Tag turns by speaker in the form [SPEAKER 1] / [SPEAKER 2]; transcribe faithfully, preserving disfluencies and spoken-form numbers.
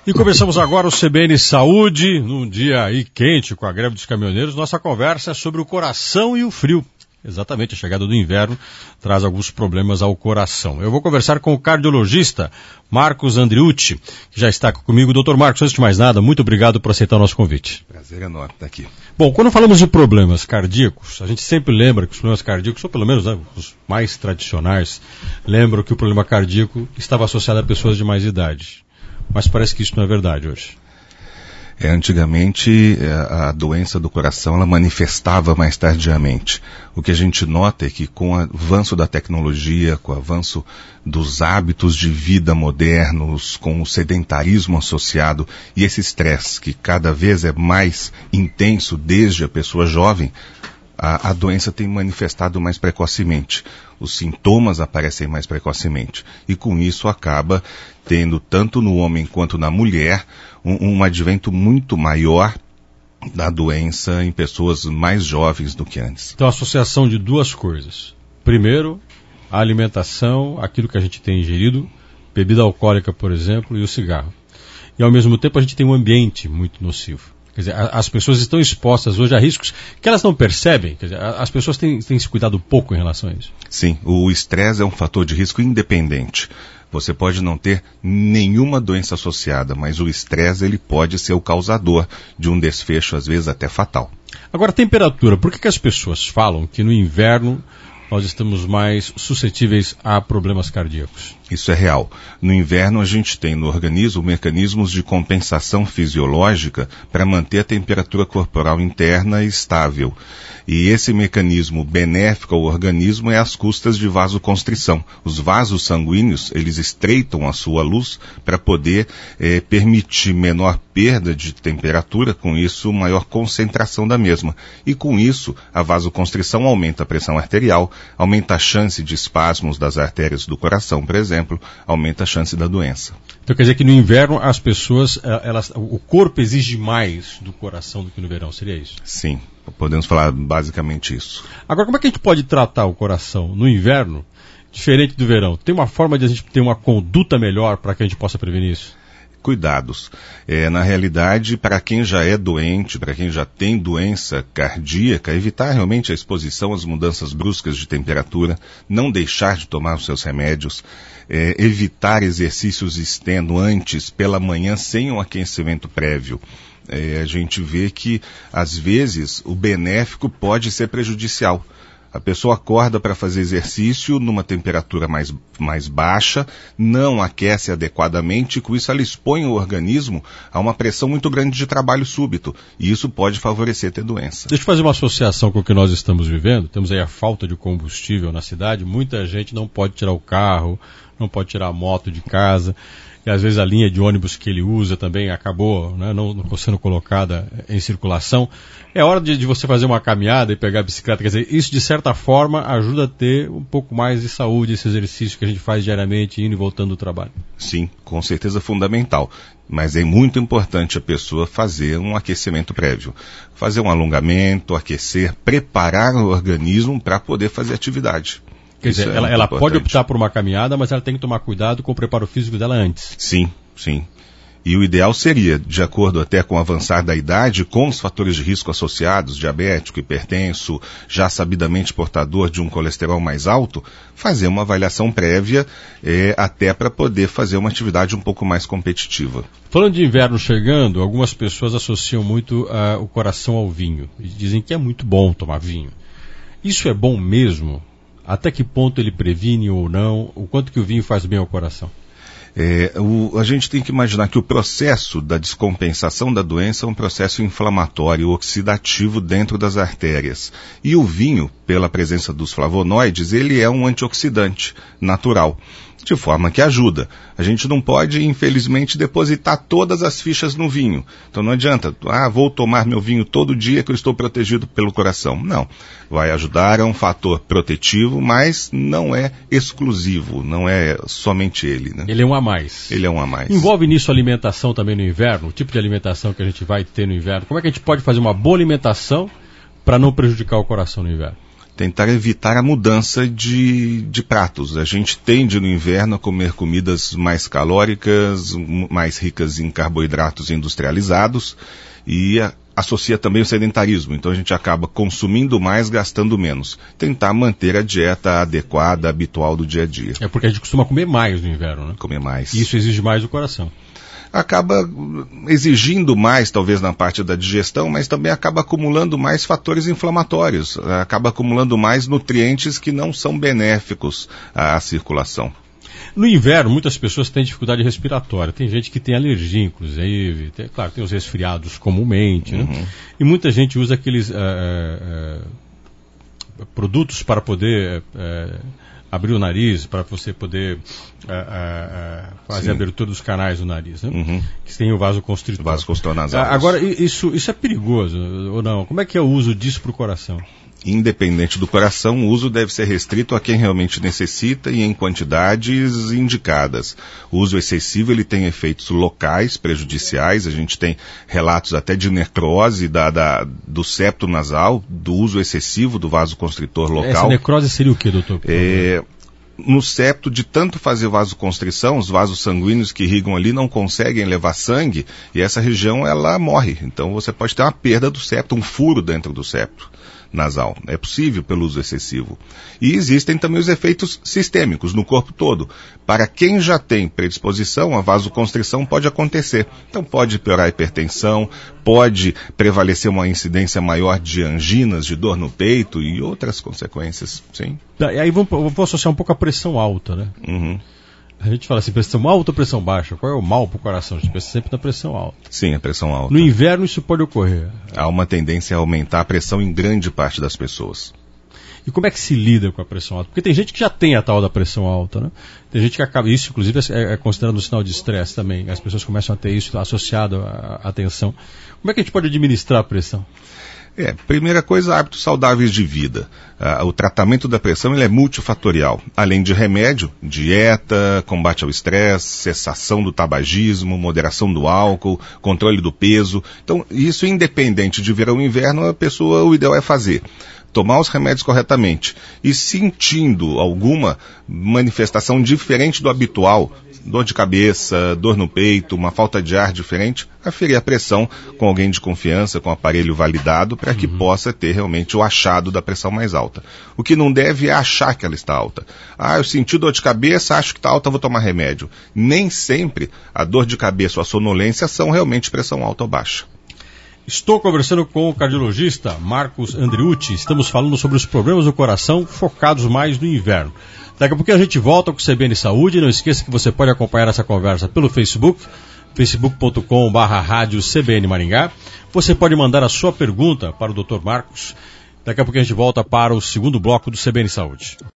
[SPEAKER 1] E começamos agora o C B N Saúde, num dia aí quente com a greve dos caminhoneiros. Nossa conversa é sobre o coração e o frio. Exatamente, a chegada do inverno traz alguns problemas ao coração. Eu vou conversar com o cardiologista Marcos Andriucci, que já está comigo. Doutor Marcos, antes de mais nada, muito obrigado por aceitar o nosso convite.
[SPEAKER 2] Prazer enorme estar aqui.
[SPEAKER 1] Bom, quando falamos de problemas cardíacos, a gente sempre lembra que os problemas cardíacos, ou pelo menos né, os mais tradicionais, lembram que o problema cardíaco estava associado a pessoas de mais idade. Mas parece que isso não é verdade hoje.
[SPEAKER 2] É, antigamente, a doença do coração ela manifestava mais tardiamente. O que a gente nota é que com o avanço da tecnologia, com o avanço dos hábitos de vida modernos, com o sedentarismo associado e esse estresse que cada vez é mais intenso desde a pessoa jovem, a, a doença tem manifestado mais precocemente. Os sintomas aparecem mais precocemente. E com isso acaba tendo, tanto no homem quanto na mulher, um, um advento muito maior da doença em pessoas mais jovens do que antes.
[SPEAKER 1] Então, a associação de duas coisas. Primeiro, a alimentação, aquilo que a gente tem ingerido, bebida alcoólica, por exemplo, e o cigarro. E, ao mesmo tempo, a gente tem um ambiente muito nocivo. Quer dizer, as pessoas estão expostas hoje a riscos que elas não percebem. Quer dizer, as pessoas têm, têm se cuidado pouco em relação a isso.
[SPEAKER 2] Sim, o estresse é um fator de risco independente. Você pode não ter nenhuma doença associada, mas o estresse ele pode ser o causador de um desfecho, às vezes até fatal.
[SPEAKER 1] Agora, temperatura. Por que, que as pessoas falam que no inverno nós estamos mais suscetíveis a problemas cardíacos?
[SPEAKER 2] Isso é real. No inverno a gente tem no organismo mecanismos de compensação fisiológica para manter a temperatura corporal interna estável. E esse mecanismo benéfico ao organismo é às custas de vasoconstrição. Os vasos sanguíneos, eles estreitam a sua luz para poder eh, permitir menor perda de temperatura, com isso maior concentração da mesma. E com isso a vasoconstrição aumenta a pressão arterial, aumenta a chance de espasmos das artérias do coração, por exemplo, aumenta a chance da doença.
[SPEAKER 1] Então quer dizer que no inverno as pessoas, elas, o corpo exige mais do coração do que no verão, seria isso?
[SPEAKER 2] Sim, podemos falar basicamente isso.
[SPEAKER 1] Agora, como é que a gente pode tratar o coração no inverno, diferente do verão? Tem uma forma de a gente ter uma conduta melhor para que a gente possa prevenir isso?
[SPEAKER 2] Cuidados. É, na realidade, para quem já é doente, para quem já tem doença cardíaca, evitar realmente a exposição às mudanças bruscas de temperatura, não deixar de tomar os seus remédios, é, evitar exercícios extenuantes pela manhã sem um aquecimento prévio. É, a gente vê que, às vezes, o benéfico pode ser prejudicial. A pessoa acorda para fazer exercício numa temperatura mais, mais baixa, não aquece adequadamente, e com isso ela expõe o organismo a uma pressão muito grande de trabalho súbito. E isso pode favorecer ter doença.
[SPEAKER 1] Deixa eu fazer uma associação com o que nós estamos vivendo. Temos aí a falta de combustível na cidade. Muita gente não pode tirar o carro, não pode tirar a moto de casa. E às vezes a linha de ônibus que ele usa também acabou né, não, não sendo colocada em circulação. É hora de, de você fazer uma caminhada e pegar a bicicleta. Quer dizer, isso de certa forma ajuda a ter um pouco mais de saúde, esse exercício que a gente faz diariamente, indo e voltando do trabalho.
[SPEAKER 2] Sim, com certeza fundamental. Mas é muito importante a pessoa fazer um aquecimento prévio. Fazer um alongamento, aquecer, preparar o organismo para poder fazer atividade.
[SPEAKER 1] Quer dizer, é ela, ela pode optar por uma caminhada, mas ela tem que tomar cuidado com o preparo físico dela antes.
[SPEAKER 2] Sim, sim. E o ideal seria, de acordo até com o avançar da idade, com os fatores de risco associados, diabético, hipertenso, já sabidamente portador de um colesterol mais alto, fazer uma avaliação prévia é, até para poder fazer uma atividade um pouco mais competitiva.
[SPEAKER 1] Falando de inverno chegando, algumas pessoas associam muito uh, o coração ao vinho. E dizem que é muito bom tomar vinho. Isso é bom mesmo? Até que ponto ele previne ou não? O quanto que o vinho faz bem ao coração?
[SPEAKER 2] É, o, a gente tem que imaginar que o processo da descompensação da doença é um processo inflamatório, oxidativo dentro das artérias. E o vinho, pela presença dos flavonoides, ele é um antioxidante natural, de forma que ajuda. A gente não pode, infelizmente, depositar todas as fichas no vinho. Então não adianta, ah, vou tomar meu vinho todo dia que eu estou protegido pelo coração. Não. Vai ajudar, é um fator protetivo, mas não é exclusivo, não é somente ele, né?
[SPEAKER 1] Ele é um a mais.
[SPEAKER 2] Ele é um a mais.
[SPEAKER 1] Envolve nisso alimentação também no inverno? O tipo de alimentação que a gente vai ter no inverno? Como é que a gente pode fazer uma boa alimentação para não prejudicar o coração no inverno?
[SPEAKER 2] tentar evitar a mudança de, de pratos. A gente tende no inverno a comer comidas mais calóricas, mais ricas em carboidratos industrializados e a, associa também o sedentarismo. Então a gente acaba consumindo mais, gastando menos. Tentar manter a dieta adequada, habitual do dia a dia.
[SPEAKER 1] É porque a gente costuma comer mais no inverno, né?
[SPEAKER 2] Comer mais.
[SPEAKER 1] E isso exige mais do coração.
[SPEAKER 2] Acaba exigindo mais, talvez, na parte da digestão, mas também acaba acumulando mais fatores inflamatórios, acaba acumulando mais nutrientes que não são benéficos à circulação.
[SPEAKER 1] No inverno, muitas pessoas têm dificuldade respiratória. Tem gente que tem alergia, inclusive. Tem, claro, tem os resfriados comumente, né? Uhum. E muita gente usa aqueles uh, uh, produtos para poder... Uh, abrir o nariz, para você poder uh, uh, uh, fazer Sim. a abertura dos canais do nariz, né? Uhum. Que tem o vasoconstritor.
[SPEAKER 2] O vasoconstritor nasal.
[SPEAKER 1] Uh, agora, isso, isso é perigoso ou não? Como é que é o uso disso para o coração?
[SPEAKER 2] Independente do coração, o uso deve ser restrito a quem realmente necessita e em quantidades indicadas. O uso excessivo ele tem efeitos locais prejudiciais, a gente tem relatos até de necrose da, da, do septo nasal, do uso excessivo do vasoconstritor local.
[SPEAKER 1] Essa necrose seria o que, doutor?
[SPEAKER 2] É, no septo, de tanto fazer vasoconstrição, os vasos sanguíneos que irrigam ali não conseguem levar sangue e essa região ela morre. Então você pode ter uma perda do septo, um furo dentro do septo nasal. É possível pelo uso excessivo. E existem também os efeitos sistêmicos no corpo todo. Para quem já tem predisposição, a vasoconstrição pode acontecer. Então pode piorar a hipertensão, pode prevalecer uma incidência maior de anginas, de dor no peito e outras consequências. Sim.
[SPEAKER 1] E aí vamos, vamos associar um pouco a pressão alta, né?
[SPEAKER 2] Uhum.
[SPEAKER 1] A gente fala assim, pressão alta ou pressão baixa? Qual é o mal para o coração? A gente pensa sempre na pressão alta.
[SPEAKER 2] Sim, a pressão alta.
[SPEAKER 1] No inverno isso pode ocorrer.
[SPEAKER 2] Há uma tendência a aumentar a pressão em grande parte das pessoas.
[SPEAKER 1] E como é que se lida com a pressão alta? Porque tem gente que já tem a tal da pressão alta, né? Tem gente que acaba... Isso, inclusive, é, é considerado um sinal de estresse também. As pessoas começam a ter isso associado à, à tensão. Como é que a gente pode administrar a pressão?
[SPEAKER 2] É, primeira coisa, hábitos saudáveis de vida. Ah, o tratamento da pressão ele é multifatorial. Além de remédio, dieta, combate ao estresse, cessação do tabagismo, moderação do álcool, controle do peso. Então, isso independente de verão ou inverno, a pessoa, o ideal é fazer. Tomar os remédios corretamente. E sentindo alguma manifestação diferente do habitual, dor de cabeça, dor no peito, uma falta de ar diferente, aferir a pressão com alguém de confiança, com aparelho validado, para que uhum. possa ter realmente o achado da pressão mais alta. O que não deve é achar que ela está alta. Ah, eu senti dor de cabeça, acho que está alta, vou tomar remédio. Nem sempre a dor de cabeça ou a sonolência são realmente pressão alta ou baixa.
[SPEAKER 1] Estou conversando com o cardiologista Marcos Andriucci. Estamos falando sobre os problemas do coração focados mais no inverno. Daqui a pouco a gente volta com o C B N Saúde. Não esqueça que você pode acompanhar essa conversa pelo Facebook, facebook ponto com barra rádio C B N Maringá. Você pode mandar a sua pergunta para o doutor Marcos. Daqui a pouco a gente volta para o segundo bloco do C B N Saúde.